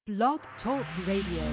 Blog Talk Radio.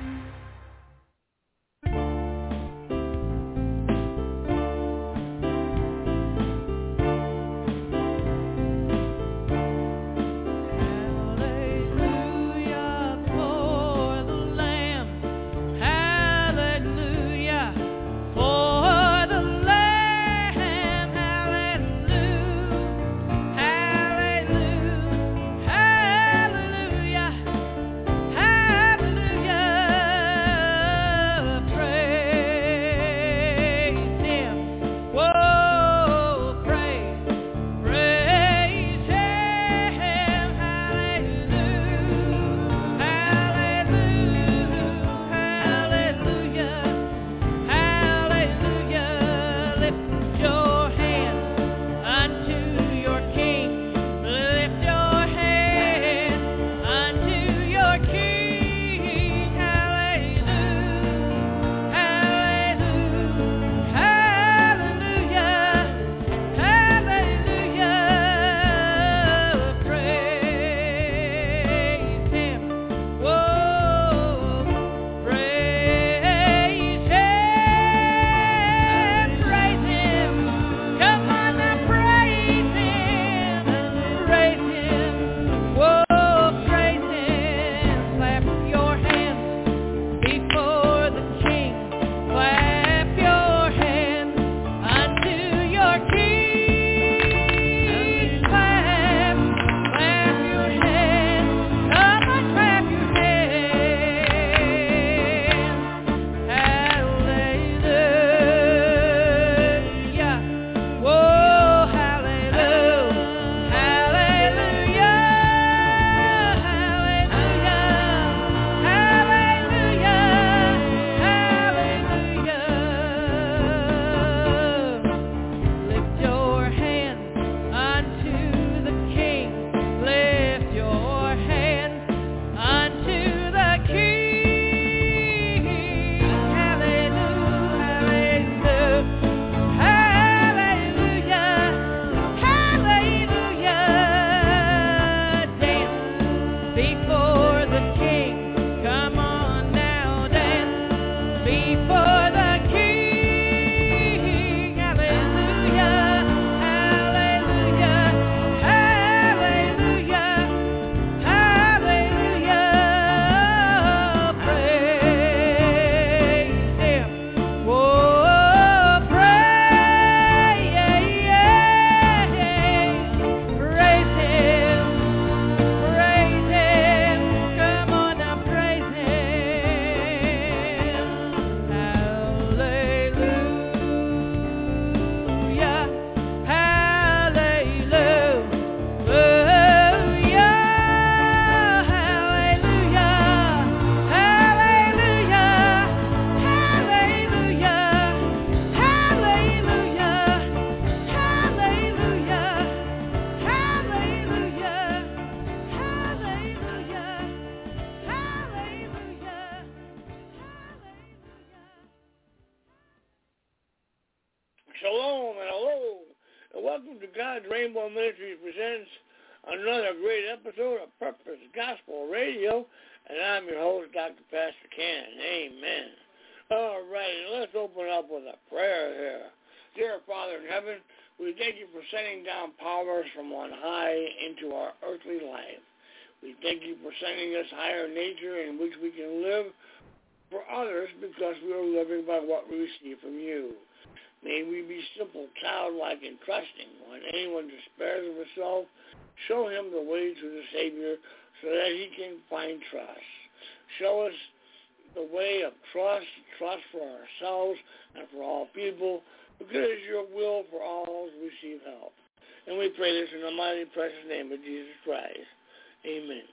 Shalom and hello, and welcome to God's Rainbow Ministries presents another great episode of Purpose Gospel Radio, and I'm your host, Dr. Pastor Ken. Amen. All right, let's open up with a prayer here. Dear Father in heaven, we thank you for sending down powers from on high into our earthly life. We thank you for sending us higher nature in which we can live for others because we are living by what we receive from you. May we be simple, childlike, and trusting. When anyone despairs of himself, show him the way to the Savior so that he can find trust. Show us the way of trust for ourselves and for all people, because it is your will for all to receive help. And we pray this in the mighty, precious name of Jesus Christ. Amen.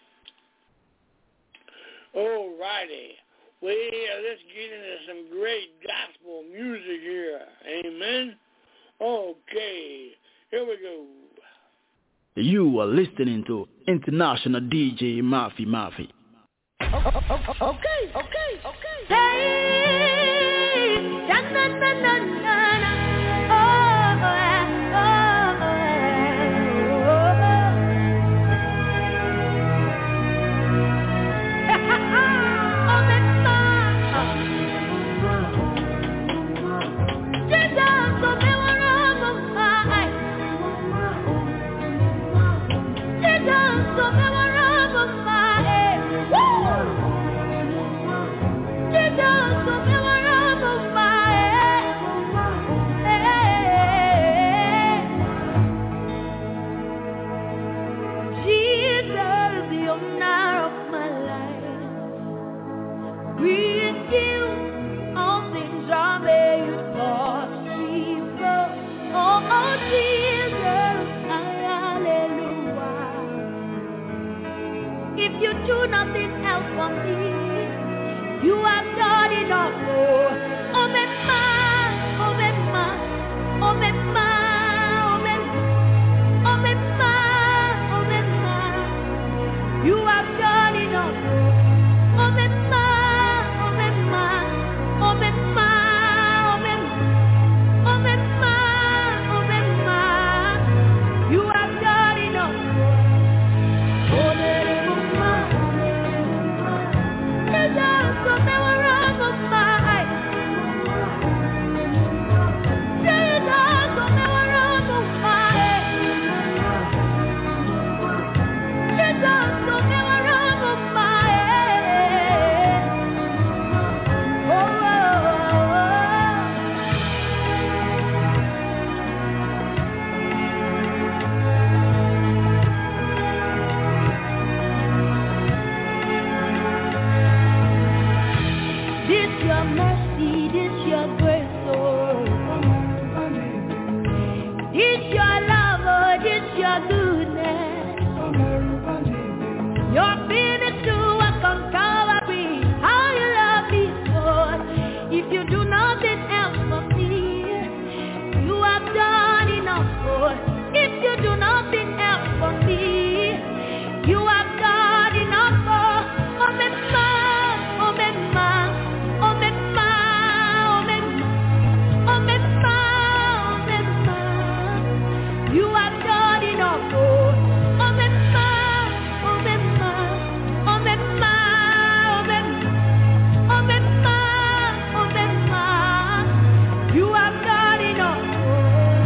All righty. Let's get into some great gospel music here. Amen. Okay, here we go. You are listening to International DJ Mafia. Okay. Hey, na na na na na. With you, all things are made possible. Oh, Jesus, hallelujah. If you do nothing else for me, you have done enough. Oh, Mema, oh, Mema, oh, Mema, oh, Mema, oh, Mema, oh, Mema. You have done enough. Oh, Mema, oh, Mema, oh, Mema, oh, Mema, oh, Mema, oh, Mema. You have done enough. Oh, Mema, Jesus, so never wrong of my. Jesus, so never wrong of my. Jesus, so never wrong of my. Oh, oh, this your mercy, this your grace, oh. This your love, oh, this your goodness. Your finished to work on Calvary. How you love me, Lord. If you do nothing else for me, you have done enough, Lord. If you do nothing else for me, you have done enough, Lord. Oh, Mema, oh, Mema, oh, Mema, oh, Mema, oh, Mema, oh, Mema. You have done enough, Lord. Oh, Mema, oh, Mema, oh, Mema, oh, Mema, oh, Mema, oh, Mema. You have done enough, Lord.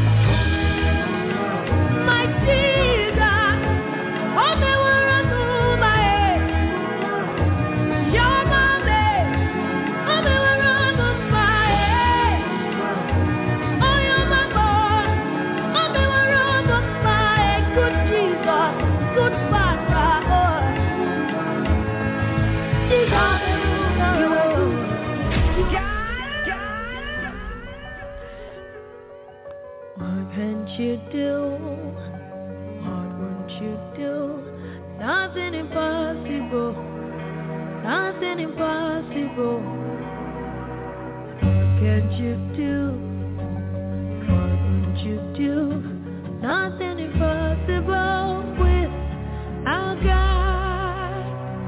My Jesus, oh, me will run through my head. Your mommy, oh, me will run through my head. Oh, you're my boy, oh, me will run through my head. Good Jesus, good Father, oh. Jesus, what can't you do? What won't you do? Nothing impossible. Nothing impossible. What can't you do? What won't you do? Nothing impossible with our God.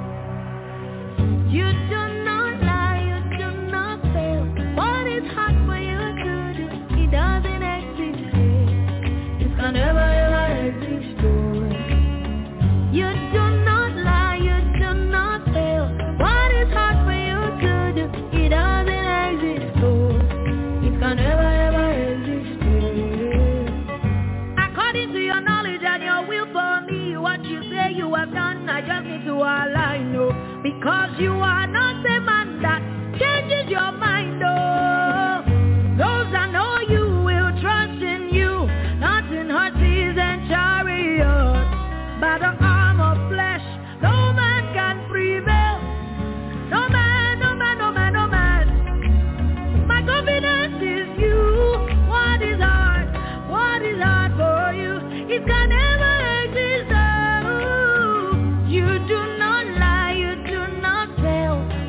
You do not lie, you do not fail. What is hard for you to do? It doesn't exist. It can never ever exist. You do not lie, you do not fail. What is hard for you to do? It doesn't exist. It can never ever exist. According to your knowledge and your will for me, what you say you have done, I just need to align, no. Because you are not a man that changes your mind, oh. Those that know you will trust in you, not in horses and chariots. By the arm of flesh, no man can prevail. No man, no man, no man, no man. My confidence is you. What is hard? What is hard for you? It can never exist. Oh, you do not lie, you do not fail.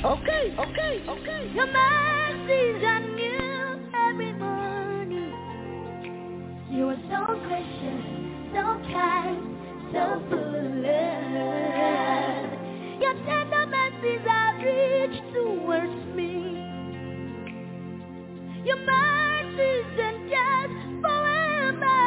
Your mercies are new every morning. You are so gracious, so kind, so full of love. Your tender mercies are rich towards me. Your mercies endure forever.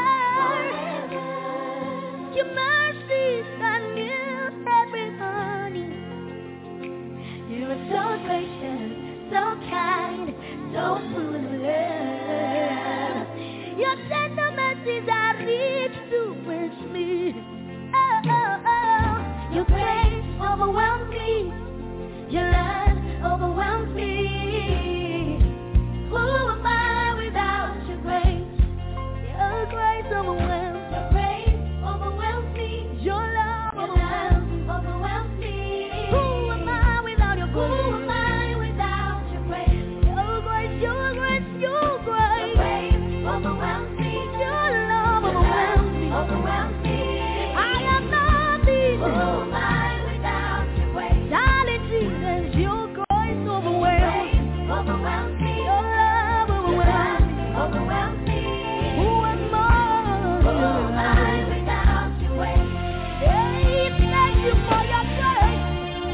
Your mercies are new every morning. You are so gracious, so kind, so full of love. Your tender mercies are rich towards me. Oh, oh, oh. Your grace overwhelms me. Your love overwhelms me. Who am I without your grace? Your grace overwhelms. Your grace overwhelms me. Your love overwhelms me. Who am I without your grace? Who am I without your grace? Your grace, your grace, your grace. Your grace overwhelms me. Your love overwhelms me. Overwhelms me. I am nothing. Who am I without your grace? Darling Jesus, your grace overwhelms. Overwhelms me. Your love overwhelms me. Overwhelms me. Who am I? Who am I without your grace? Hey, thank you for your grace.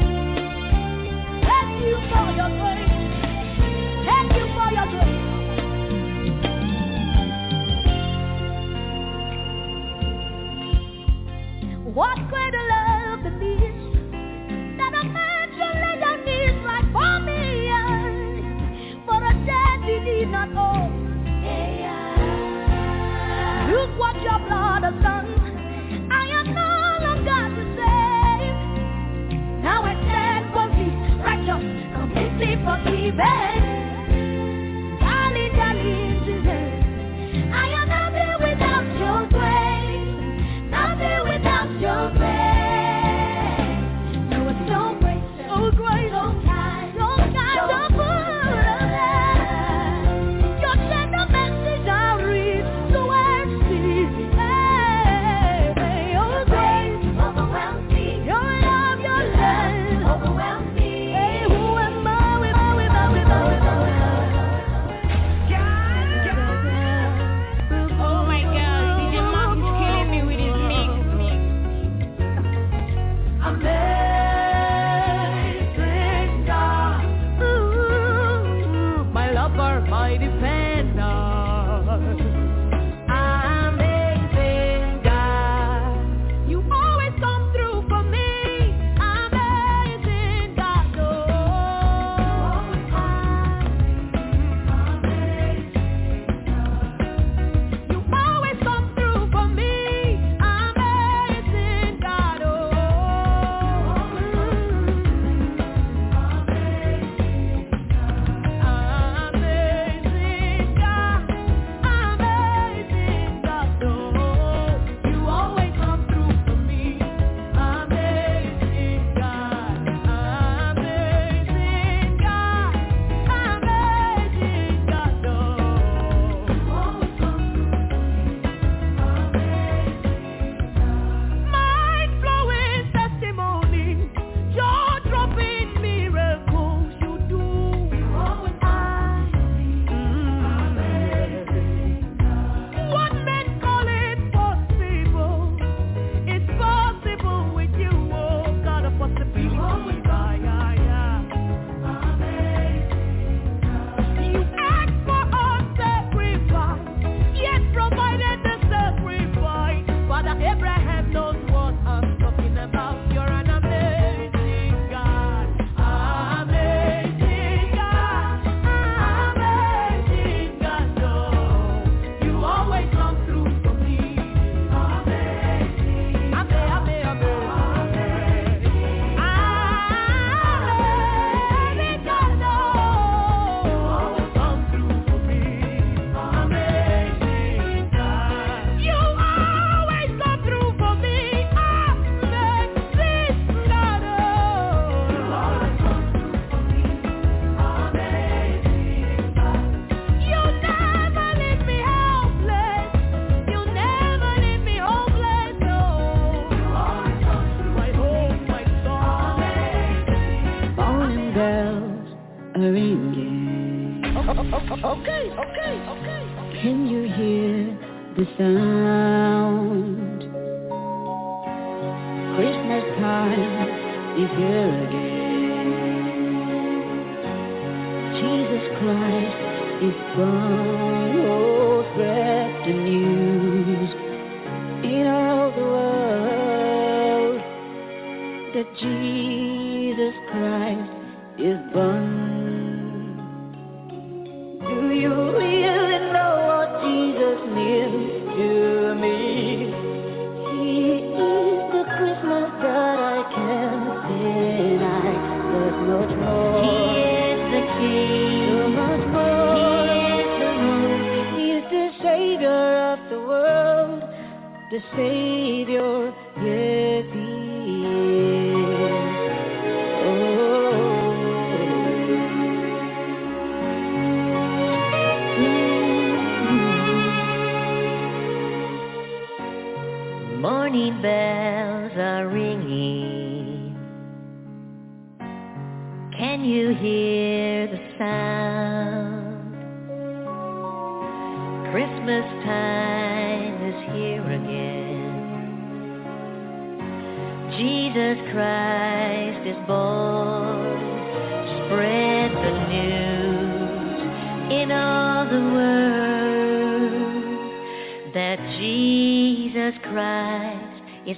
Thank you for your grace. Thank you for your grace. What greater love than this, that a man should lay down his life for me, for a debt he did not owe. Look what your blood has done. I am no longer the same. Now I stand boldly, righteous, completely forgiven. Darling, darling Jesus, I am nothing without your grace. Nothing without your grace. You are so gracious, so gracious, so kind, so full of love. Your tender mercies are rich towards me. Hey, your grace overwhelms me. Your love overwhelms me. Hey, who am I without Can you hear the sound? Christmas time is here again. Jesus Christ is born. Oh, spread the news in all the world that Jesus Christ is born. Do you really know what Jesus means to me? He is the Christmas that I can't deny. There's much more. He is the King. So much more. He is the Lord. He is the Savior of the world. The Savior, yes, He is. Morning bells are ringing. Can you hear the sound? Christmas time is here again. Jesus Christ is born. Spread the news in all the world that Jesus Christ is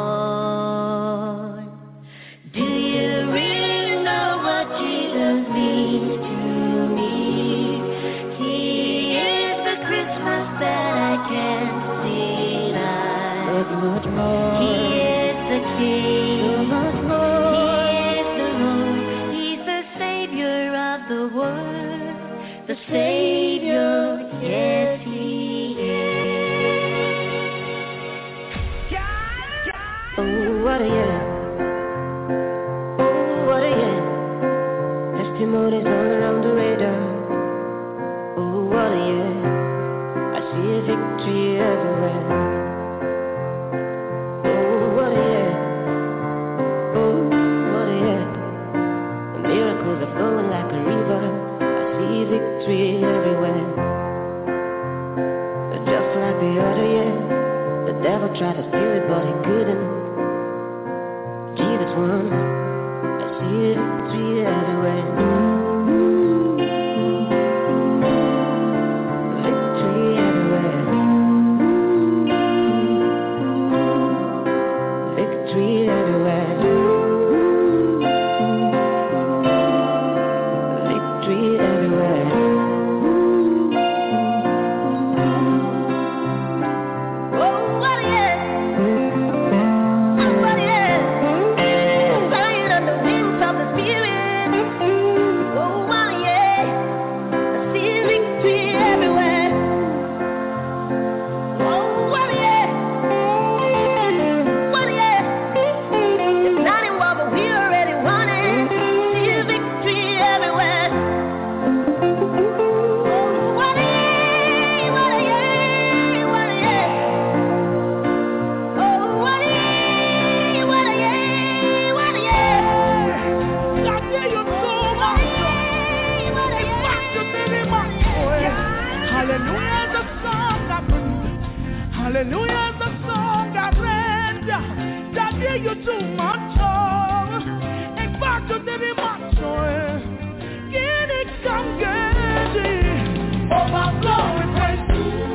born. Do you really know what Jesus means to me? He is the Christmas that I can't deny. There's much more. He is the King. So much more. He is the Lord. He's the Savior of the world. The Savior, yes, He Oh, what a year. Oh, what a year. Testimonies all around the radar. Oh, what a year. I see a victory everywhere. Oh, what a year. Oh, what a year. The miracles are flowing like a river. I see victory everywhere. But just like the other year, the devil tried to steal it, but he couldn't. Jesus won. I see victory everywhere. Victory everywhere. Victory everywhere. Victory everywhere. Oh, what a year. What a year. Flying on the wings of the Spirit. Oh, what a year. I see victory everywhere. Oh, what a year. What a year. It's not in what, but we already won it. See victory everywhere. Oh, what a year. What a year. What a year. Oh, what a year. What a year. What a year. God, there you go, my son. Back to the man. Hallelujah, the song that hallelujah, the song that read. God, there you do, my son. And back to the man. Get it, come get it. Overflowing praise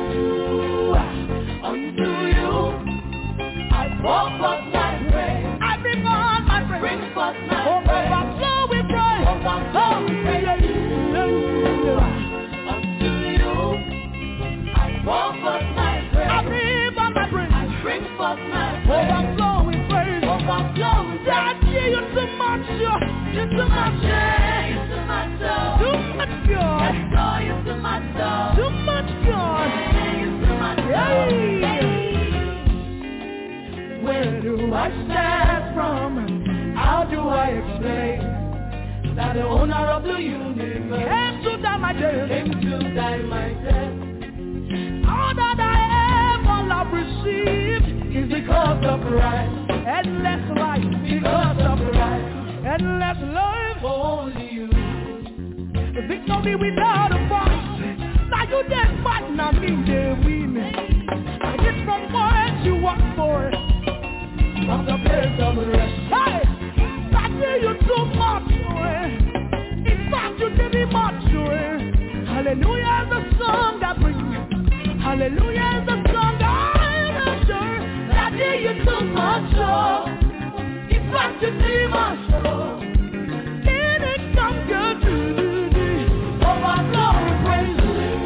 unto you. I pour forth my praise. I bring on my praise. Bring forth my praise. Overflowing praise. Overflowing praise. Unto you. I pour forth my praise. I bring on my praise. I bring forth my praise. Overflowing praise. Overflowing praise. God, yeah, you're too much. You're too much. You're too much. Too much God. Yes, Lord, you're too much. Too much God. You're too much. Where do I start from? How do I explain that the owner of the universe came to die my death? All that I ever love received is because of Christ. Endless life because of Christ. Endless life for only you. The victory without a voice. need a win. I get from where you walk for. From the place of rest. Hey! I give you too much joy. In fact, you give me much joy. Hallelujah is the song that brings. Hallelujah is the song that I'm sure. I give you too much joy. In fact, you give me much joy. In it comes good. Overflowing praise.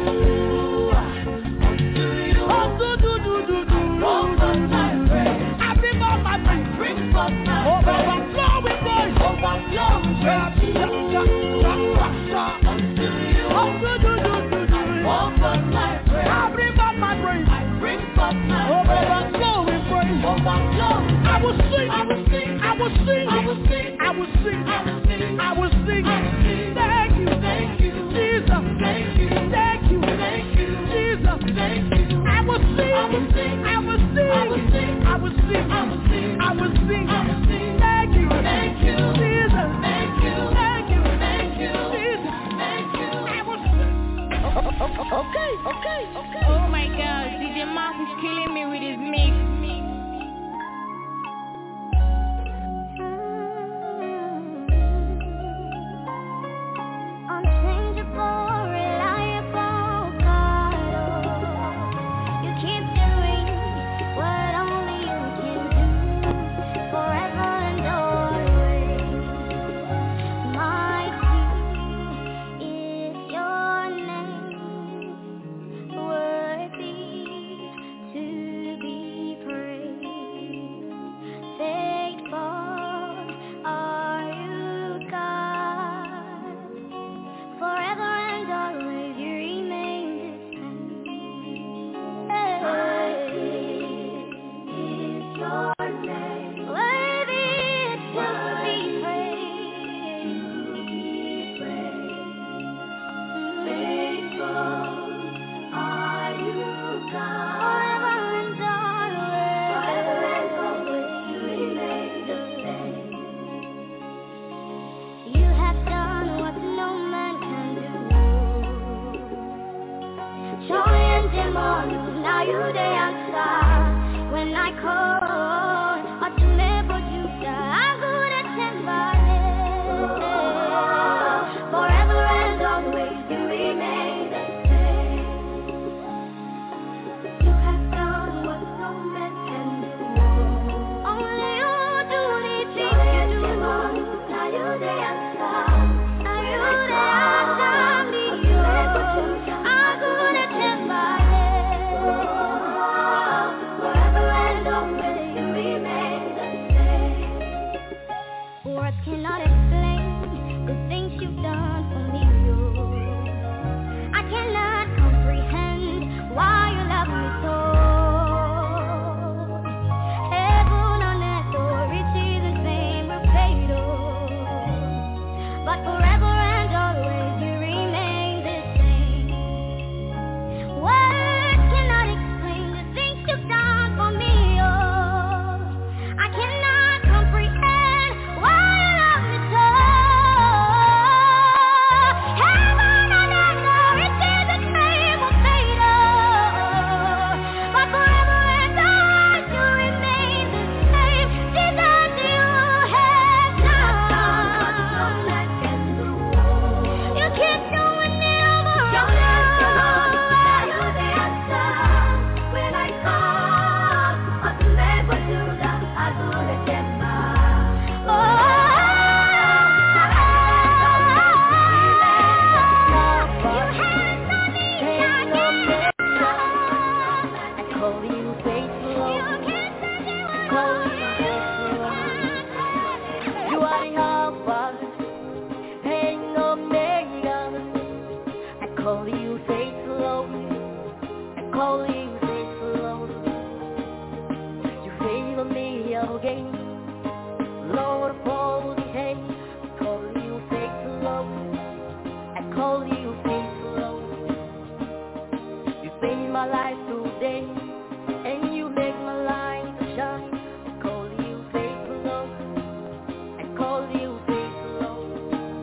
I will sing. Thank you, Jesus. Thank you, Jesus. I will sing. Thank you, Jesus. Thank you, Jesus. I will sing. Okay. Oh my God, DJ Mark is killing me with his mix.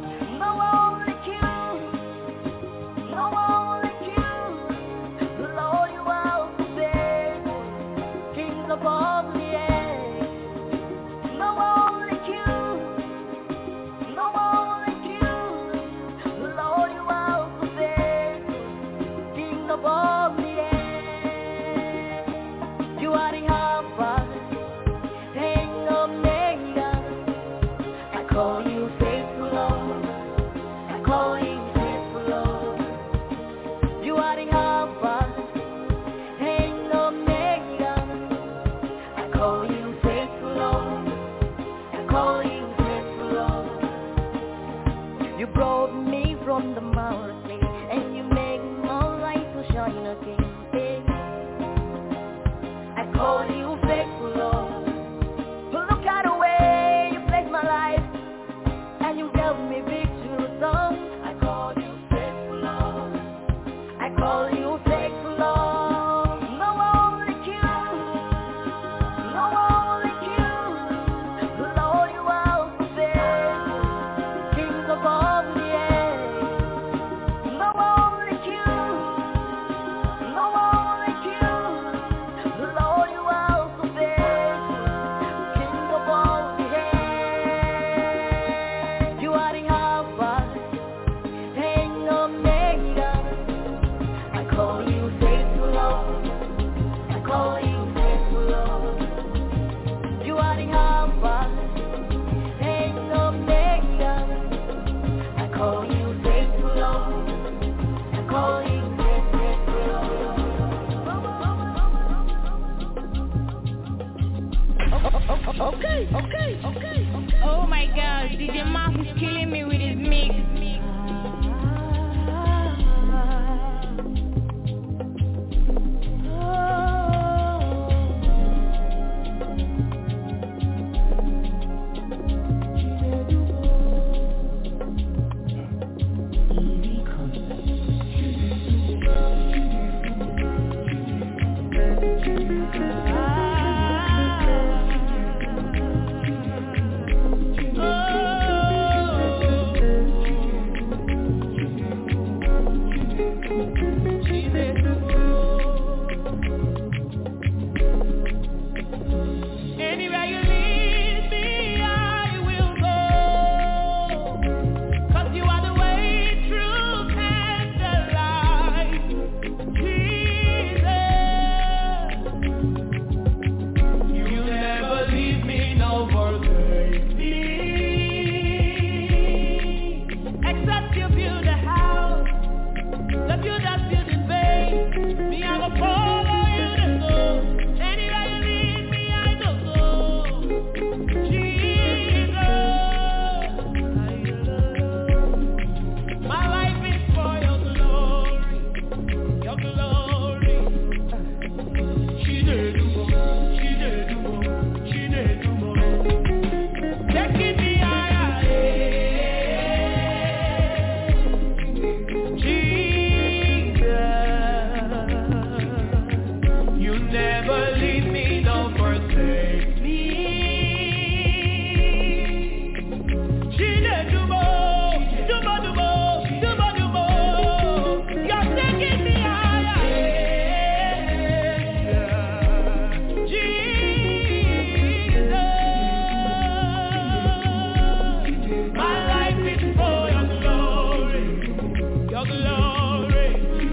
No one like you, Lord. of all the earth. You are the Alpha and Omega. I call you faithful Lord. I call you faithful Lord. You are the Alpha and Omega. I call you faithful Lord. I call you faithful Lord. You brought me from the mountain and you make my light to shine again. I call you faithful Lord. Look at the way you bless my life and you gave me victory song. I call you faithful Lord. I call you faithful Lord. No one like you. No one like you. Lord, you are faithful. King of all the earth. No one like you. No one like you. Lord, you are so faithful. King of all the earth. You are the Alpha and Omega. I call you faithful Lord. I call you faithful Lord. You are the Alpha and Omega. I call you faithful Lord. I call you faithful Lord. Okay. Oh my God, DJ Mark is killing me with his mix. Anywhere you lead me, I will go. 'Cause you are the way, truth, and the life. Jesus, you never leave me nor forsake me. Except you build a house, the builder's building vain. Me, I will follow you to go. Anywhere you lead me, I will go. Jesus, my life is for your glory, your glory. She did do more. Taking me higher, Jesus, you never leave me nor forsake me. She did do more. You're taking me higher, Jesus. My life is for your glory, your glory.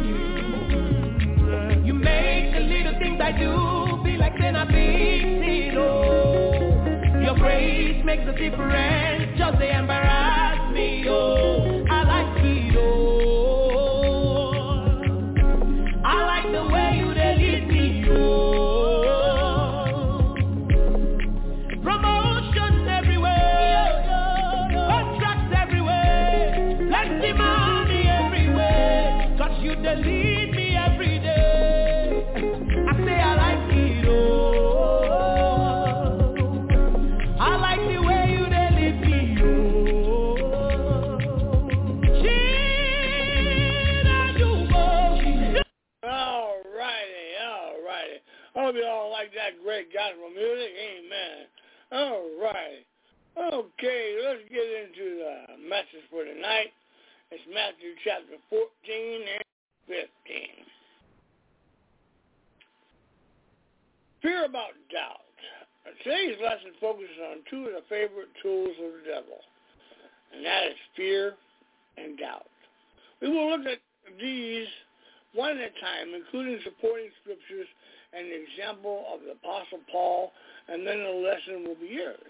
You make the little things I do be like then I big deal. Oh, your grace makes a difference, just they embarrass me. Oh, I like it. Oh, I like the way you they lead me. Oh, promotion everywhere, contracts everywhere, plenty money everywhere. 'Cause you they lead me every day. I say I like it. Oh, I like the way you they lead me. Oh, All righty. Hope you all like that great gospel music. Amen. All right. Okay, let's get into the message for tonight. It's Matthew chapter 14 and 15. Fear about doubt. Today's lesson focuses on two of the favorite tools of the devil, and that is fear and doubt. We will look at these one at a time, including supporting scriptures and the example of the Apostle Paul, and then the lesson will be yours.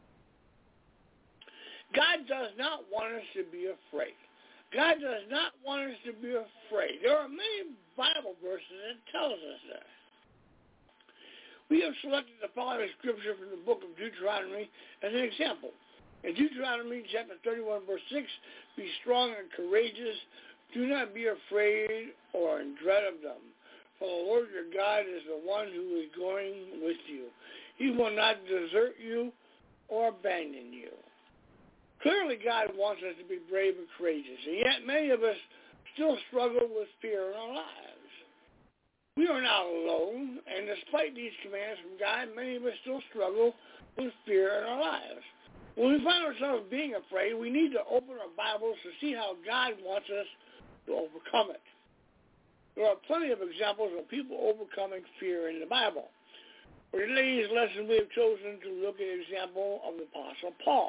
God does not want us to be afraid. God does not want us to be afraid. There are many Bible verses that tells us that. We have selected the following scripture from the book of Deuteronomy as an example. In Deuteronomy chapter 31, verse 6, be strong and courageous. Do not be afraid or in dread of them. For the Lord your God is the one who is going with you. He will not desert you or abandon you. Clearly, God wants us to be brave and courageous, and yet many of us still struggle with fear in our lives. We are not alone, and despite these commands from God, many of us still struggle with fear in our lives. When we find ourselves being afraid, we need to open our Bibles to see how God wants us to overcome it. There are plenty of examples of people overcoming fear in the Bible. For today's lesson, we have chosen to look at an example of the Apostle Paul.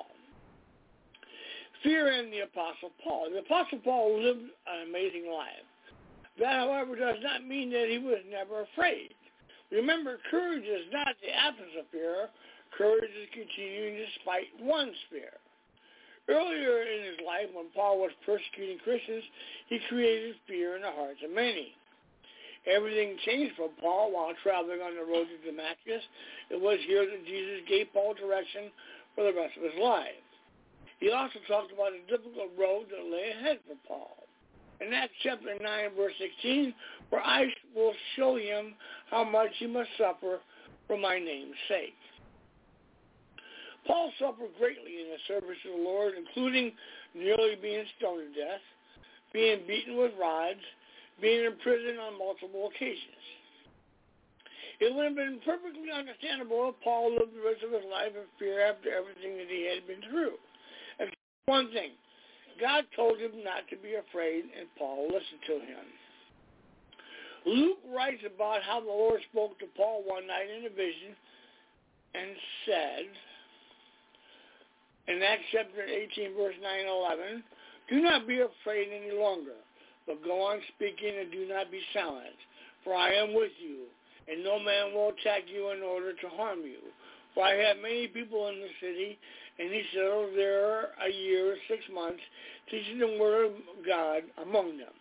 Fear in the Apostle Paul. The Apostle Paul lived an amazing life. That, however, does not mean that he was never afraid. Remember, courage is not the absence of fear. Courage is continuing despite one's fear. Earlier in his life, when Paul was persecuting Christians, he created fear in the hearts of many. Everything changed for Paul while traveling on the road to Damascus. It was here that Jesus gave Paul direction for the rest of his life. He also talked about a difficult road that lay ahead for Paul. In Acts chapter 9, verse 16, for I will show him how much he must suffer for my name's sake. Paul suffered greatly in the service of the Lord, including nearly being stoned to death, being beaten with rods, being in prison on multiple occasions. It would have been perfectly understandable if Paul lived the rest of his life in fear after everything that he had been through. One thing, God told him not to be afraid, and Paul listened to him. Luke writes about how the Lord spoke to Paul one night in a vision and said, in Acts chapter 18, verse 9 and 11, do not be afraid any longer, but go on speaking and do not be silent, for I am with you, and no man will attack you in order to harm you. For I have many people in the city, and he settled there a year, 6 months, teaching the word of God among them.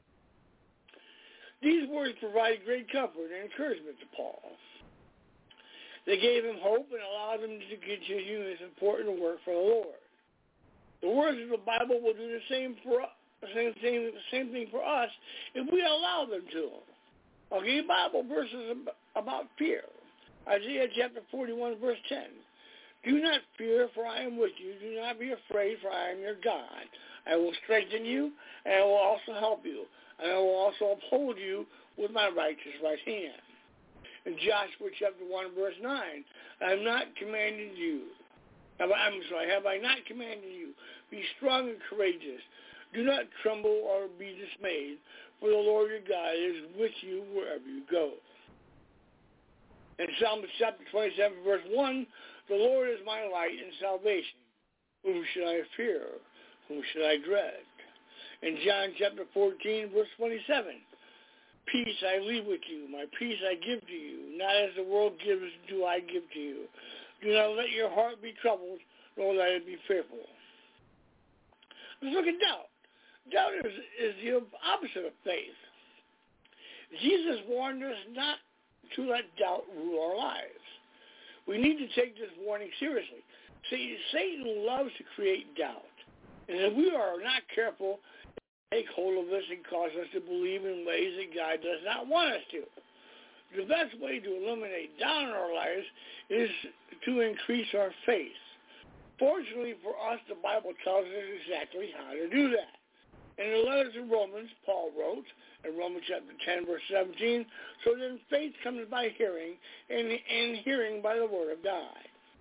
These words provide great comfort and encouragement to Paul. They gave him hope and allowed him to continue his important work for the Lord. The words of the Bible will do the same thing for us if we allow them to. I'll give you Bible verses about fear. Isaiah chapter 41, verse 10. Do not fear, for I am with you. Do not be afraid, for I am your God. I will strengthen you, and I will also help you. And I will also uphold you with my righteous right hand. In Joshua chapter 1, verse 9, I have not commanded you. Have I not commanded you? Be strong and courageous. Do not tremble or be dismayed, for the Lord your God is with you wherever you go. In Psalm chapter 27, verse 1, the Lord is my light and salvation. Whom should I fear? Whom should I dread? In John chapter 14, verse 27, peace I leave with you, my peace I give to you. Not as the world gives do I give to you. Do not let your heart be troubled, nor let it be fearful. Let's look at doubt. Doubt is the opposite of faith. Jesus warned us not to let doubt rule our lives. We need to take this warning seriously. See, Satan loves to create doubt. And if we are not careful, take hold of us and cause us to believe in ways that God does not want us to. The best way to eliminate doubt in our lives is to increase our faith. Fortunately for us, the Bible tells us exactly how to do that. In the letters of Romans, Paul wrote in Romans chapter 10, verse 17, so then faith comes by hearing, and hearing by the word of God.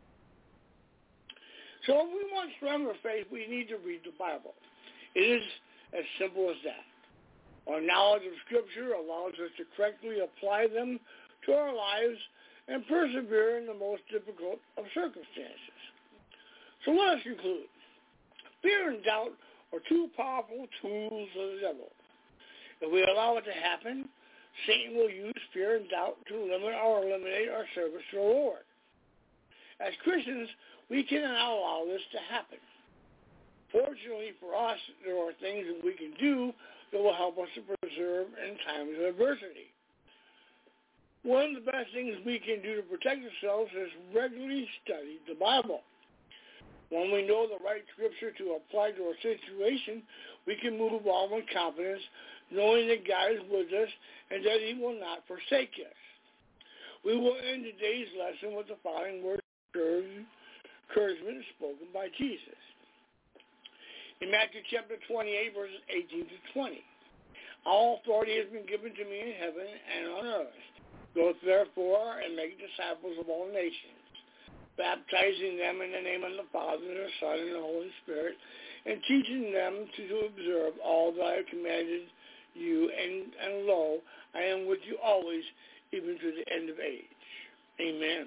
So if we want stronger faith, we need to read the Bible. It is as simple as that. Our knowledge of Scripture allows us to correctly apply them to our lives and persevere in the most difficult of circumstances. So let us conclude. Fear and doubt are two powerful tools of the devil. If we allow it to happen, Satan will use fear and doubt to limit or eliminate our service to the Lord. As Christians, we cannot allow this to happen. Fortunately for us, there are things that we can do that will help us to preserve in times of adversity. One of the best things we can do to protect ourselves is regularly study the Bible. When we know the right scripture to apply to our situation, we can move on with confidence, knowing that God is with us and that he will not forsake us. We will end today's lesson with the following words of encouragement spoken by Jesus. In Matthew chapter 28, verses 18 to 20, all authority has been given to me in heaven and on earth. Go therefore and make disciples of all nations, baptizing them in the name of the Father, and the Son, and the Holy Spirit, and teaching them to observe all that I have commanded you. And lo, I am with you always, even to the end of age. Amen.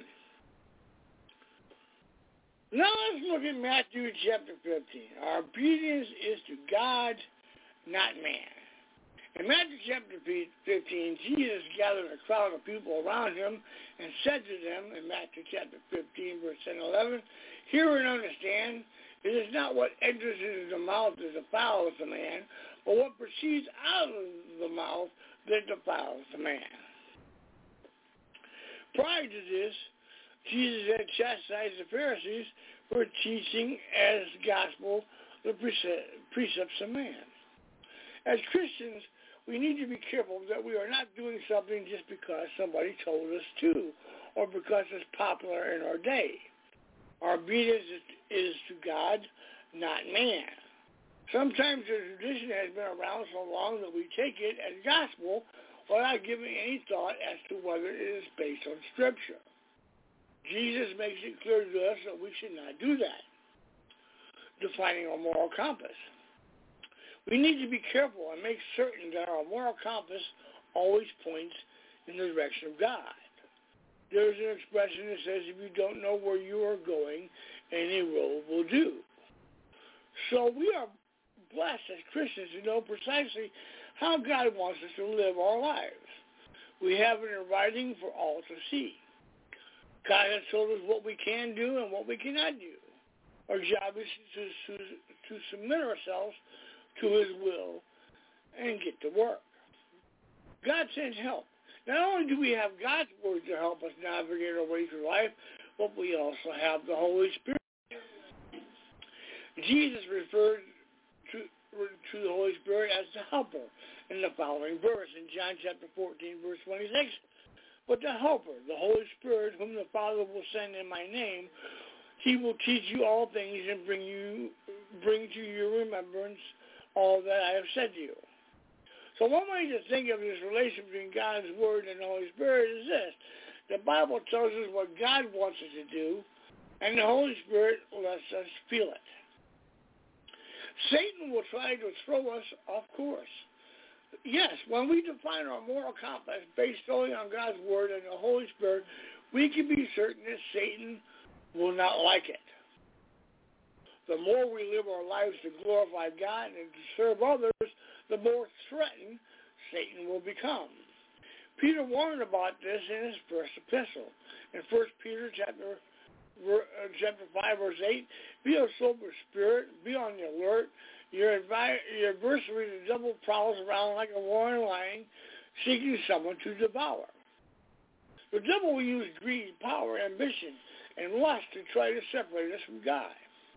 Now let's look at Matthew chapter 15. Our obedience is to God, not man. In Matthew chapter 15, Jesus gathered a crowd of people around him and said to them in Matthew chapter 15, verse 10 and 11, hear and understand, it is not what enters into the mouth that defiles the man, but what proceeds out of the mouth that defiles the man. Prior to this, Jesus had chastised the Pharisees for teaching as gospel the precepts of man. As Christians, we need to be careful that we are not doing something just because somebody told us to or because it's popular in our day. Our obedience is to God, not man. Sometimes the tradition has been around so long that we take it as gospel without giving any thought as to whether it is based on Scripture. Jesus makes it clear to us that we should not do that, defining our moral compass. We need to be careful and make certain that our moral compass always points in the direction of God. There's an expression that says, if you don't know where you are going, any road will do. So we are blessed as Christians to know precisely how God wants us to live our lives. We have it in writing for all to see. God has told us what we can do and what we cannot do. Our job is to submit ourselves to his will and get to work. God sends help. Not only do we have God's word to help us navigate our way through life, but we also have the Holy Spirit. Jesus referred to the Holy Spirit as the helper in the following verse in John chapter 14, verse 26. But the helper, the Holy Spirit, whom the Father will send in my name, he will teach you all things and bring to your remembrance all that I have said to you. So one way to think of this relation between God's Word and the Holy Spirit is this. The Bible tells us what God wants us to do, and the Holy Spirit lets us feel it. Satan will try to throw us off course. Yes, when we define our moral compass based solely on God's Word and the Holy Spirit, we can be certain that Satan will not like it. The more we live our lives to glorify God and to serve others, the more threatened Satan will become. Peter warned about this in his first epistle. In 1 Peter chapter 5, verse 8, be of sober spirit, be on the alert. Your adversary, the devil, prowls around like a roaring lion, seeking someone to devour. The devil will use greed, power, ambition, and lust to try to separate us from God.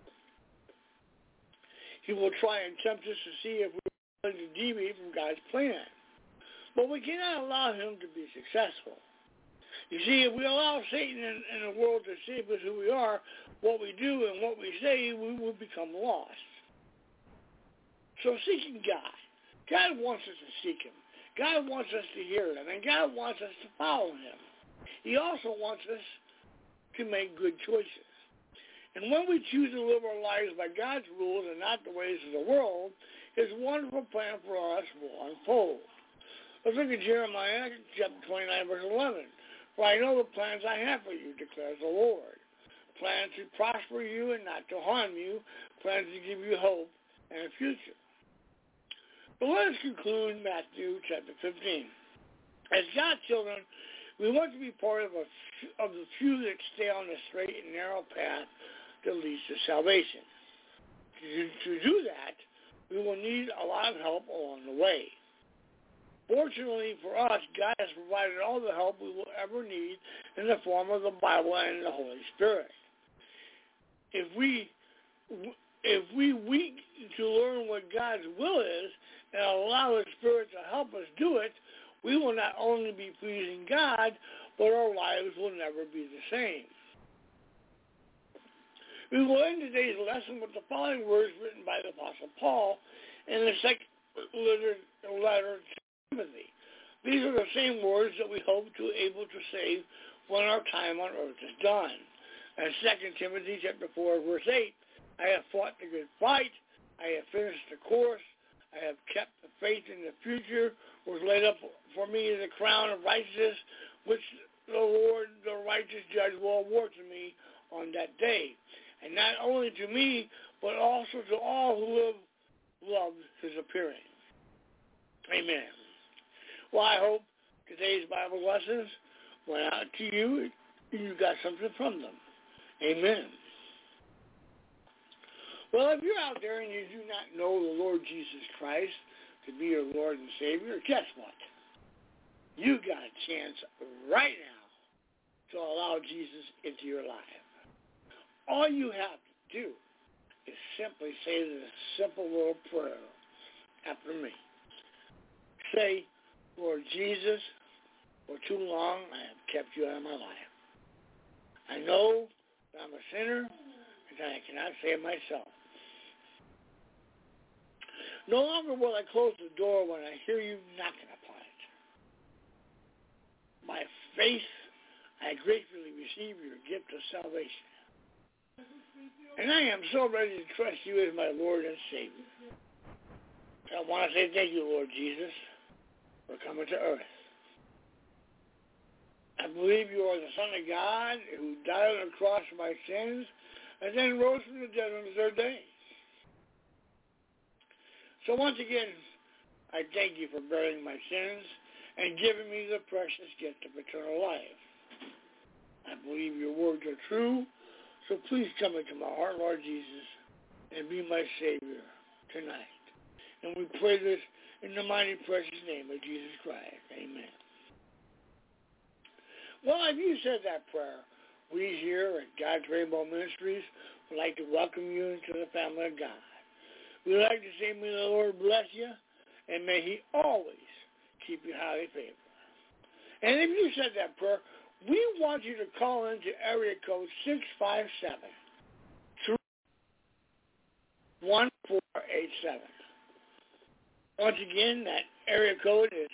He will try and tempt us to see if we are willing to deviate from God's plan. But we cannot allow him to be successful. You see, if we allow Satan and the world to shape us who we are, what we do and what we say, we will become lost. So seeking God. God wants us to seek him. God wants us to hear him. And God wants us to follow him. He also wants us to make good choices. And when we choose to live our lives by God's rules and not the ways of the world, his wonderful plan for us will unfold. Let's look at Jeremiah chapter 29, verse 11. For I know the plans I have for you, declares the Lord. Plans to prosper you and not to harm you. Plans to give you hope and a future. But let us conclude Matthew chapter 15. As God's children, we want to be part of the few that stay on the straight and narrow path that leads to salvation. To do that, we will need a lot of help along the way. Fortunately for us, God has provided all the help we will ever need in the form of the Bible and the Holy Spirit. If we weak to learn what God's will is and allow the Spirit to help us do it, we will not only be pleasing God, but our lives will never be the same. We will end today's lesson with the following words written by the Apostle Paul in the second letter to Timothy. These are the same words that we hope to be able to say when our time on earth is done. And 2 Timothy chapter 4, verse 8, I have fought the good fight, I have finished the course, I have kept the faith in the future, was laid up for me the crown of righteousness, which the Lord, the righteous judge, will award to me on that day. And not only to me, but also to all who have loved his appearing. Amen. Well, I hope today's Bible lessons went out to you and you got something from them. Amen. Well, if you're out there and you do not know the Lord Jesus Christ to be your Lord and Savior, guess what? You got a chance right now to allow Jesus into your life. All you have to do is simply say this simple little prayer after me. Say, Lord Jesus, for too long I have kept you out of my life. I know that I'm a sinner and that I cannot save myself. No longer will I close the door when I hear you knocking upon it. By faith, I gratefully receive your gift of salvation. And I am so ready to trust you as my Lord and Savior. I want to say thank you, Lord Jesus, for coming to earth. I believe you are the Son of God who died on the cross for my sins and then rose from the dead on the third day. So once again, I thank you for bearing my sins and giving me the precious gift of eternal life. I believe your words are true, so please come into my heart, Lord Jesus, and be my Savior tonight. And we pray this in the mighty precious name of Jesus Christ. Amen. Well, if you said that prayer, we here at God's Rainbow Ministries would like to welcome you into the family of God. We'd like to say, may the Lord bless you, and may he always keep you highly favored. And if you said that prayer, we want you to call into area code 657-1487. Once again, that area code is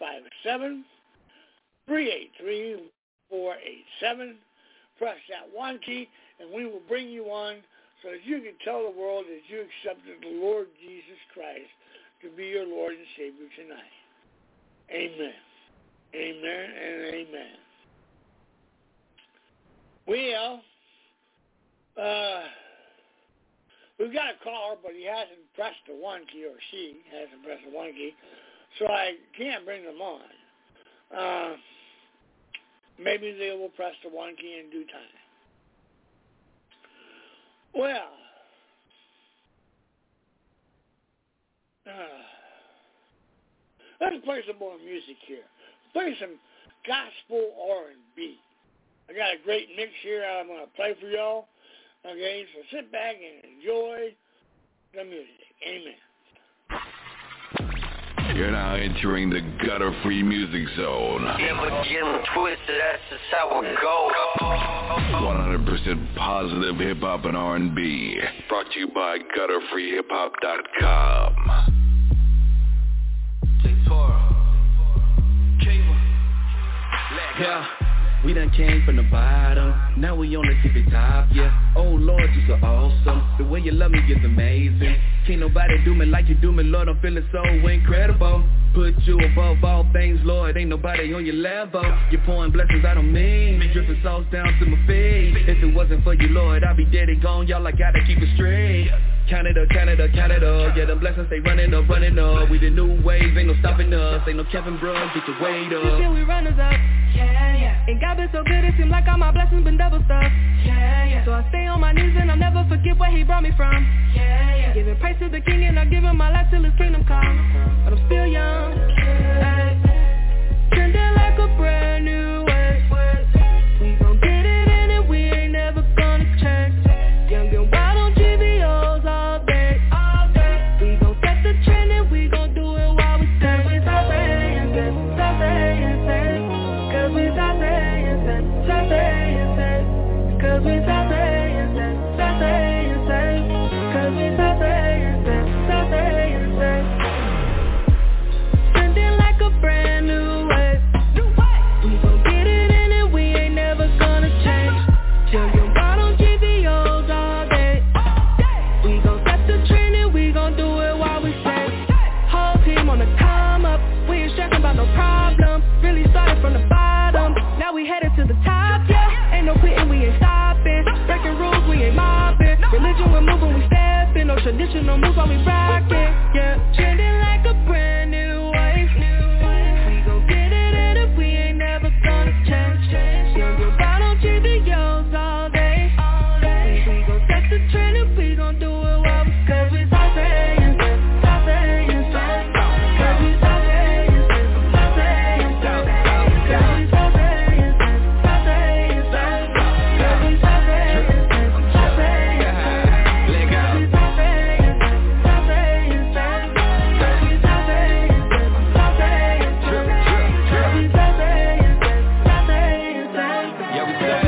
657-383-487. Press that 1 key, and we will bring you on so that you can tell the world that you accepted the Lord Jesus Christ to be your Lord and Savior tonight. Amen. Amen and amen. Well, we've got a caller, but he hasn't pressed the 1 key, or she hasn't pressed the 1 key, so I can't bring them on. Maybe they will press the 1 key in due time. Well, let's play some more music here. Play some gospel R&B. I got a great mix here I'm going to play for y'all. Okay, so sit back and enjoy the music. Amen. You're now entering the gutter-free music zone. Never get them twisted, that's just how it goes. 100% positive hip-hop and R&B. Brought to you by GutterFreeHipHop.com. Yeah. We done came from the bottom, now we on the tippy top, yeah. Oh Lord, you so awesome, the way you love me is amazing. Can't nobody do me like you do me, Lord, I'm feeling so incredible. Put you above all things, Lord, ain't nobody on your level. You're pouring blessings out on me, dripping sauce down to my feet. If it wasn't for you, Lord, I'd be dead and gone, y'all, I gotta keep it straight. Count it up, count it up, count it up. Yeah, the blessings they running up, running up. We the new waves, ain't no stopping us. Ain't no Kevin Bruns, get your weight up. This year we runners up, yeah. And God been so good, it seems like all my blessings been double stuffed, yeah. So I stay on my knees and I'll never forget where he brought me from, yeah. Giving praise to the King and I give him my life till his kingdom come. But I'm still young, trending like a brand new way. We gon' get it in and we ain't never gonna change. Young and wild on GVOs all day. We gon' set the trend and we gon' do it while we stay. We stop saying that, stop saying that. Cause we stop saying that, stop saying that. Cause we stop saying that, stop saying that. Cause we stop saying that, stop saying that. Trending like a brand new way. We gon' get it in and we ain't never gonna change. Young and wild on GVOs all day. We gon' set the trend and we gon' do it while we stay. Whole team on the come up. We ain't stressing about no problem. Really started from the bottom. Now we headed to the top, yeah. Ain't no quitting, we ain't stopping. Breaking rules, we ain't mobbing. Religion, we're moving, we stepping. No traditional moves while we rocking, yeah. Trending like a brand new wave. We gon' get it in and we ain't never gonna change. Young and wild on GVOs all day. We gon' set the trend and we gon' do it well. Cause we stop saying that, stop saying that. Cause we stop saying that, stop saying that. Cause we stop saying that, stop saying that. Cause we stop saying that, stop saying that. Cause we stop saying that, stop saying that. Cause we stop saying that, stop saying that. Cause we stop saying that, stop saying that. Yeah, we say,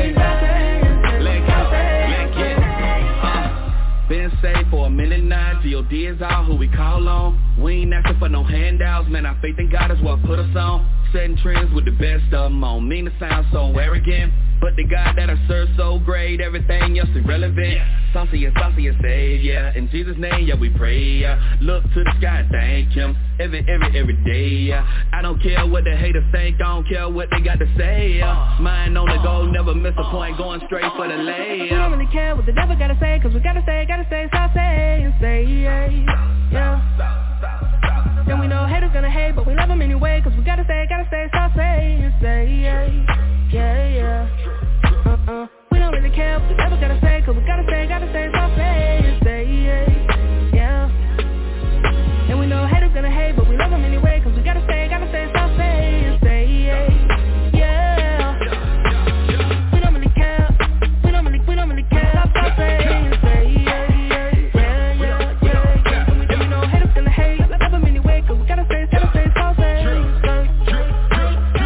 been saved for a minute now. G.O.D. is all who we call on. We ain't asking for no handouts. Man, our faith in God is what put us on. Setting trends with the best of them on. Mean to sound so arrogant, but the God that I serve so great. Everything else irrelevant. Saucy and Savior. In Jesus' name, yeah, we pray. Look to the sky and thank him. Every day. I don't care what the haters think. I don't care what they got to say. Mind on the goal, never miss a point. Going straight for the lay. We don't really care what the devil gotta say. Cause we gotta say, stop saying, say, yeah. And we know haters gonna hate, but we love them anyway. Cause we gotta say, stop saying, say, yeah. We don't really care what the devil gotta say. Cause we gotta say, stop saying, say, yeah. And we know haters gonna hate, but we love them anyway. Cause we gotta say, stop saying, say, yeah. We don't really care, we don't really care. Stop saying, say, yeah. And we know haters gonna hate, love them anyway. Cause we gotta say, stop saying,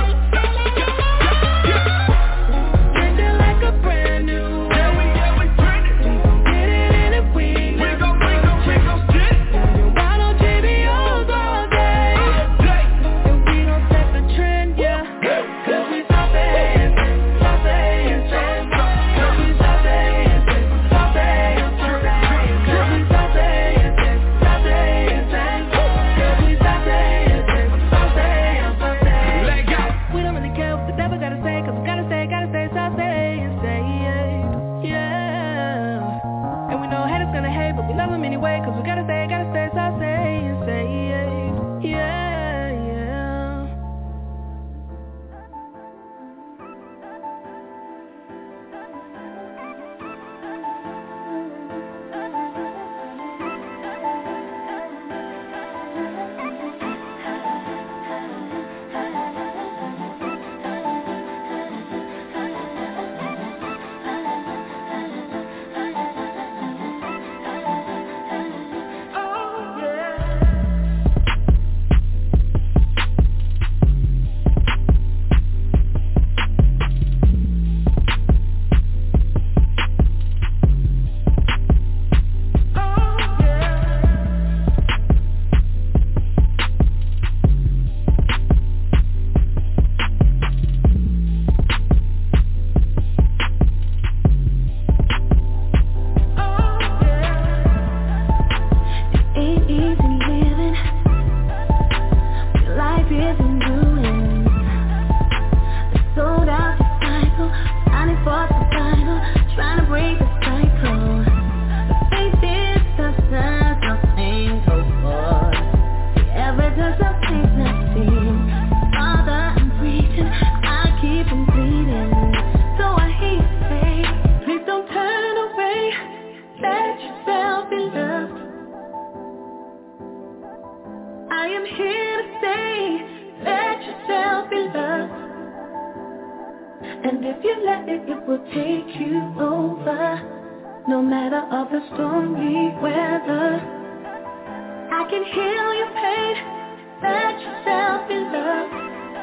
And if you let it, it will take you over. No matter of the stormy weather, I can heal your pain. Let yourself be loved.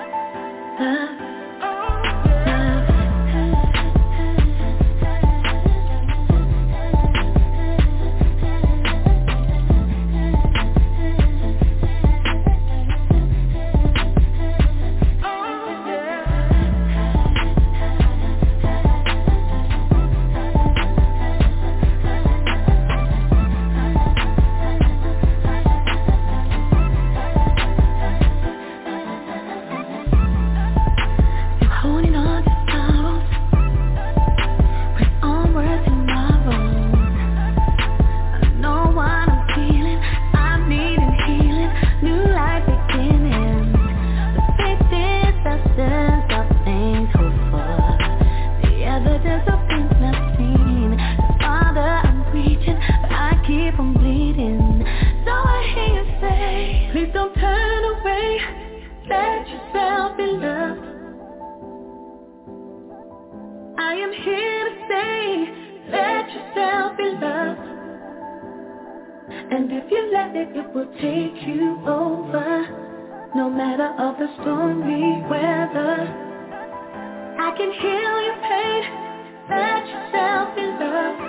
And if you let it, it will take you over. No matter of the stormy weather, I can heal your pain. Let yourself be loved.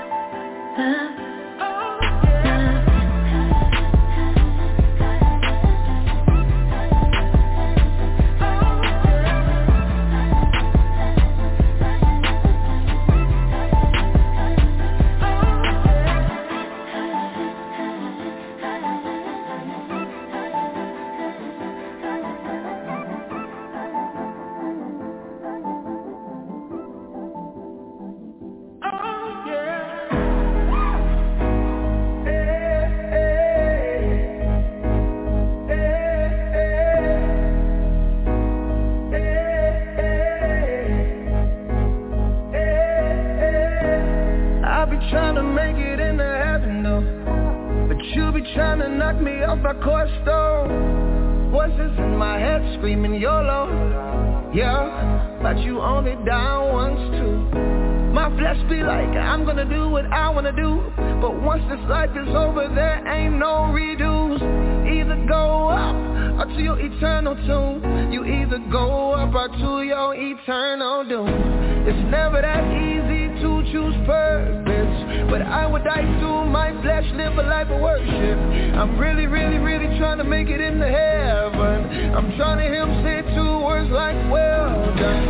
I'm really trying to make it into heaven. I'm trying to hear him say 2 words like, well done.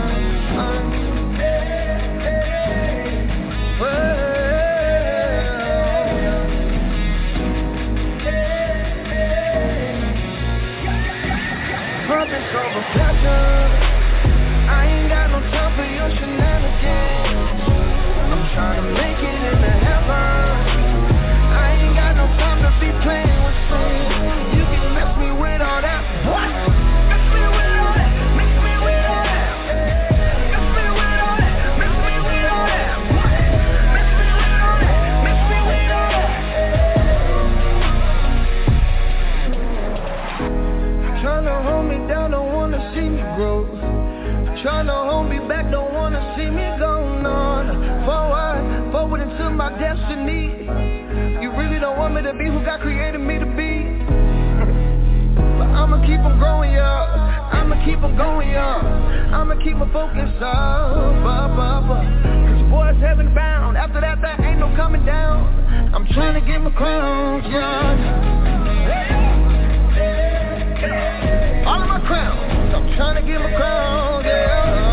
Purpose over pleasure. I ain't got no time for your shenanigans. I'm trying to make it into heaven. Time to be playing with sin. You can mess me with all that. What? Mess me with all that. Mess me with all that. Mess me with all that. Mess me with all that. What? Mess me with all that. Mess me with all that. Trying to hold me down, don't wanna see me grow. Trying to hold me back, don't wanna see me go on. Forward into my destiny. You really don't want me to be who God created me to be. But I'ma keep on growing, y'all. I'ma keep on going, y'all. I'ma keep my focus up. Cause boys heaven bound. After that, there ain't no coming down. I'm trying to get my crown, y'all. All of my crowns. I'm trying to get my crown, yeah.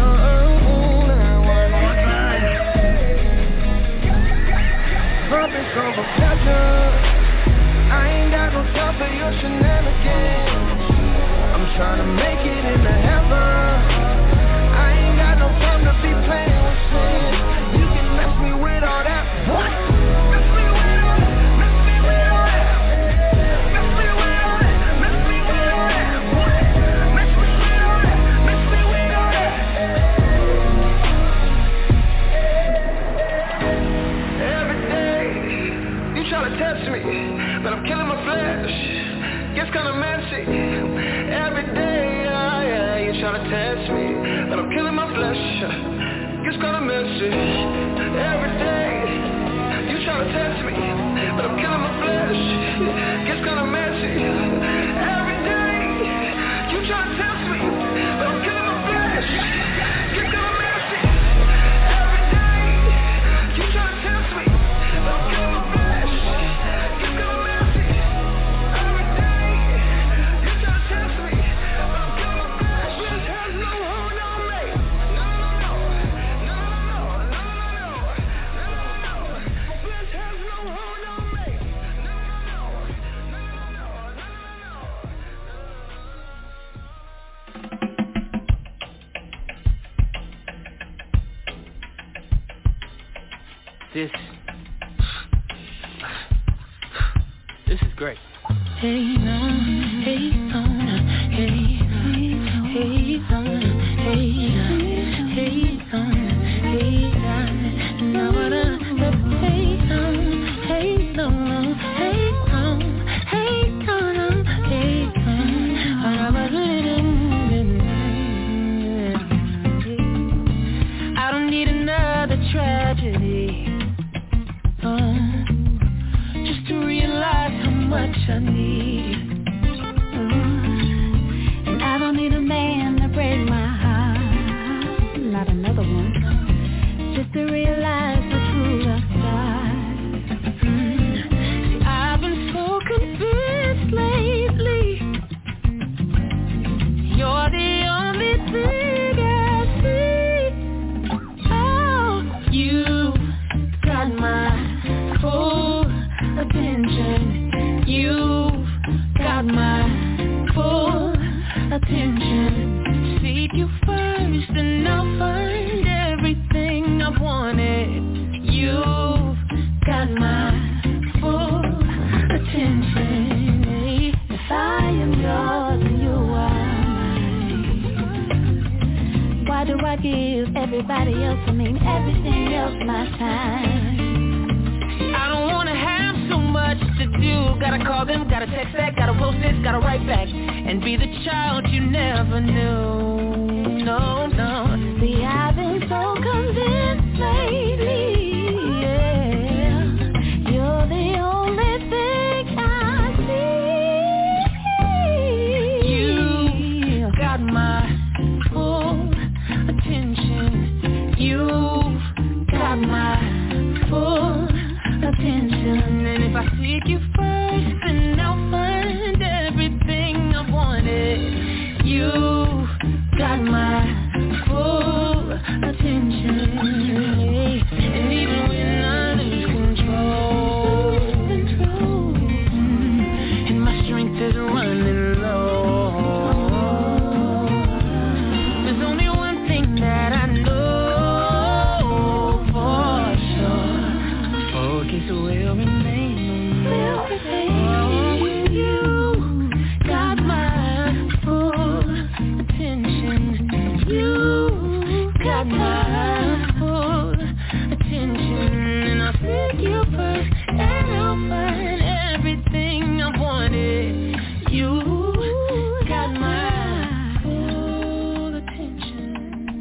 Purpose over pleasure. I ain't got no time for your shenanigans. I'm trying to make it into heaven. I ain't got no time to be playing with sin. You can mess me with all that. What? Mess me with all that. Mess me with all that. test me, but I'm killing my flesh. Gets kinda messy. Every day, you try to test me, but I'm killing my flesh. Gets kinda messy. Every day, you try to test me, but I'm killing my flesh. Gets kinda messy. Every day, you try to test me, but I'm killing my flesh. Gets kinda messy. Every day, you try to test me, but I'm killing my flesh. This has no hold on me. This is great. Hey, hey, hey, hey, I don't need another tragedy. Just to realize how much I need. And I don't need a man to break my heart. Not another one. Just to realize the truth outside. See, I've been so convinced lately. You're the only thing I see. Oh, you got my full attention. You've got my full attention. Seek you first and I'll find everything I've wanted. You've got my full attention. If I am yours and you are mine, why do I give everybody else, everything else my time? I don't wanna have so much to do. Gotta call them, gotta text that, gotta post this, gotta write back, and be the child you never knew. No, no. See, I've been so convinced lately, yeah. You're the only thing I see. You got my full attention. You've got my full attention. And if I seek you first, then I'll find everything I wanted. You've got my full attention. And even when I lose control, and my strength is running low, there's only one thing that I know for sure. Focus will remain. You got my full attention. You got my full attention. And I'll seek you first, and I'll find everything I wanted. You got my full attention.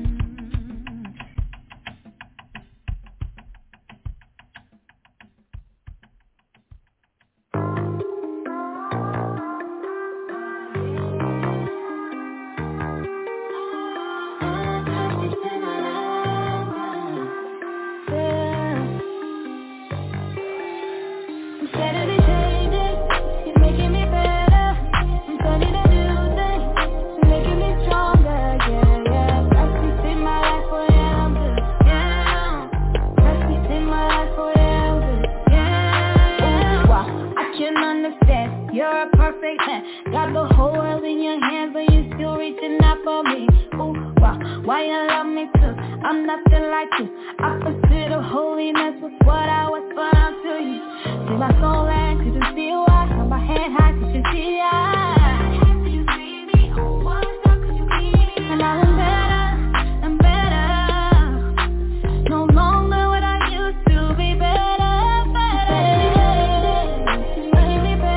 Got the whole world in your hands, but you still reaching out for me. Ooh, wow, why you love me too? I'm nothing like you. Opposite of holiness was what I was born to you. See my soul and could you see why? Hold my head high, could you see I? And I'm better, I'm better. No longer what I used to be better.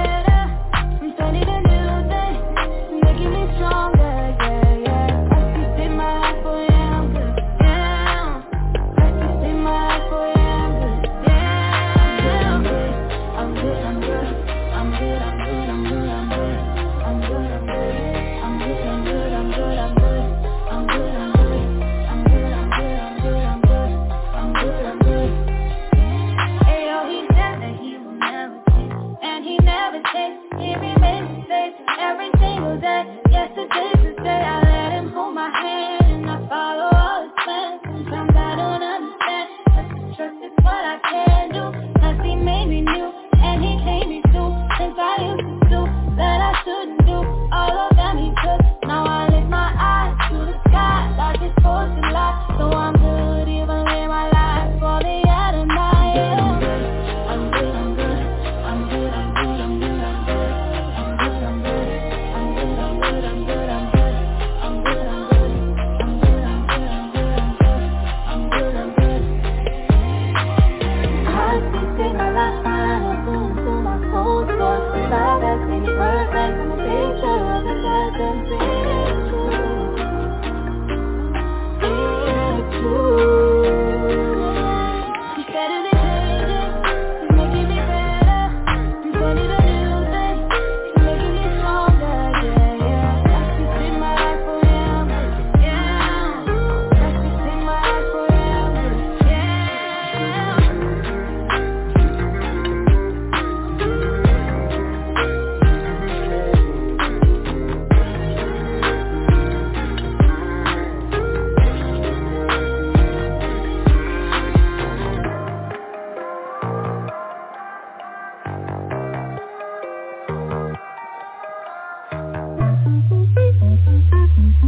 Making me better, making me stronger, yeah, yeah.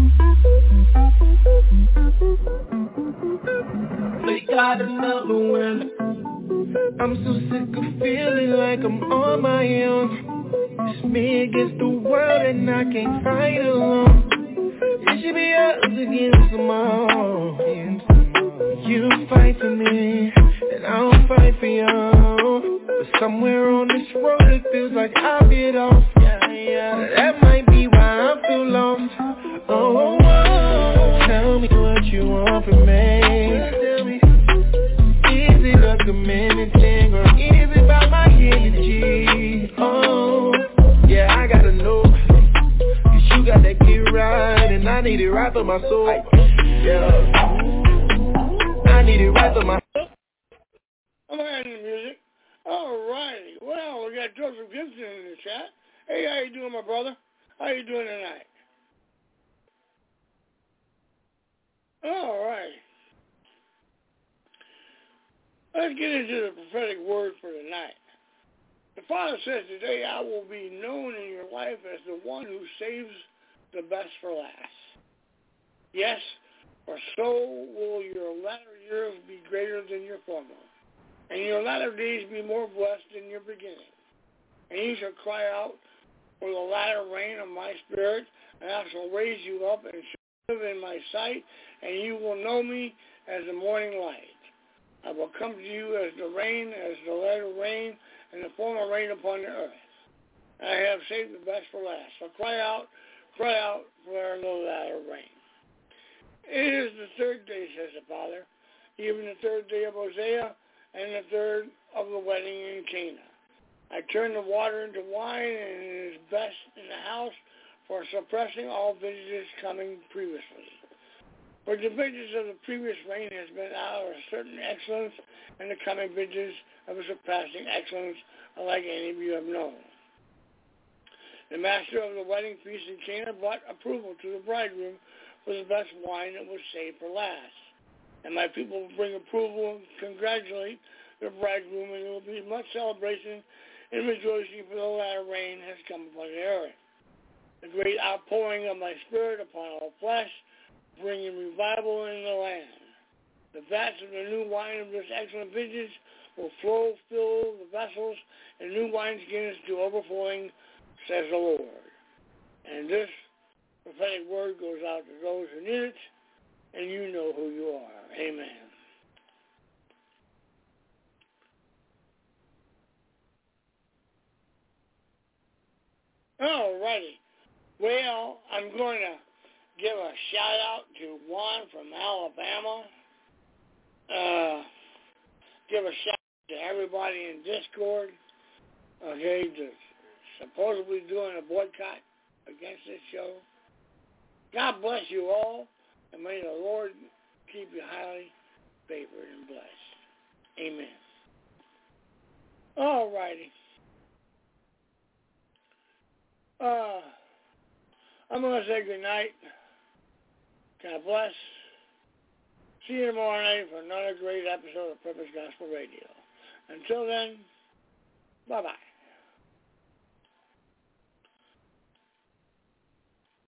They got another one. I'm so sick of feeling like I'm on my own. It's me against the world and I can't fight alone. It should be us against them all. You fight for me and I'll fight for you. But somewhere on this road it feels like I'll get off. That might be why I feel lost. Oh, tell me what you want from me. Tell me, is it a commanding thing or is it about my energy? Oh, yeah, I gotta know, 'cause you got that get right and I need it right for my soul. Yeah, I need it right for my soul. I'm adding the music. Alrighty, well, we got Joseph Gibson in the chat. Hey, how you doing, my brother? How you doing tonight? All right. Let's get into the prophetic word for tonight. The Father says, today I will be known in your life as the one who saves the best for last. Yes, for so will your latter years be greater than your former, and your latter days be more blessed than your beginning. And you shall cry out for the latter rain of my spirit, and I shall raise you up and shall live in my sight, and you will know me as the morning light. I will come to you as the rain, as the latter rain, and the former rain upon the earth. I have saved the best for last. So cry out for the latter rain. It is the third day, says the Father, even the third day of Hosea, and the third of the wedding in Cana. I turn the water into wine, and it is best in the house for suppressing all vintages coming previously. For the vintage of the previous reign has been out of a certain excellence, and the coming vintage of a surpassing excellence, unlike any of you have known. The master of the wedding feast in Cana brought approval to the bridegroom for the best wine that was saved for last. And my people will bring approval and congratulate the bridegroom, and there will be much celebration and rejoicing, for the latter rain has come upon the earth. The great outpouring of my spirit upon all flesh, bringing revival in the land. The vats of the new wine of this excellent vintage will fill the vessels and new wineskins to overflowing, says the Lord. And this prophetic word goes out to those who need it, and you know who you are. Amen. All righty. Well, I'm going to give a shout out to Juan from Alabama. Give a shout out to everybody in Discord. Okay, just supposedly doing a boycott against this show. God bless you all, and may the Lord keep you highly favored and blessed. Amen. All righty. I'm going to say good night. God bless. See you tomorrow night for another great episode of Purpose Gospel Radio. Until then, bye-bye.